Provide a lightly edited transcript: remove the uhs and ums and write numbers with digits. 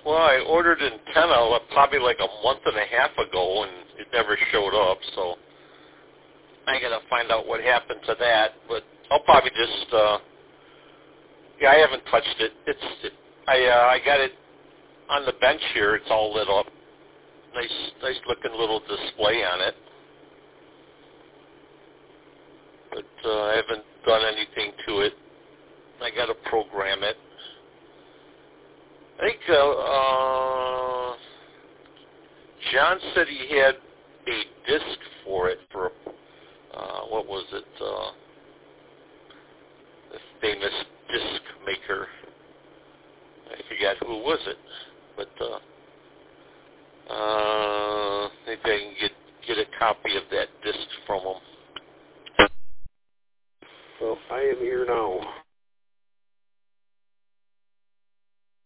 Well, I ordered antenna probably like a month and a half ago, and it never showed up. So I gotta find out what happened to that. But I'll probably just yeah, I haven't touched it. I got it on the bench here. It's all lit up. Nice looking little display on it. But I haven't done anything to it. I got to program it. I think John said he had a disc for it for what was it? The famous disc maker. I forgot who was it, but maybe I can get a copy of that disc from him. Well, I am here now.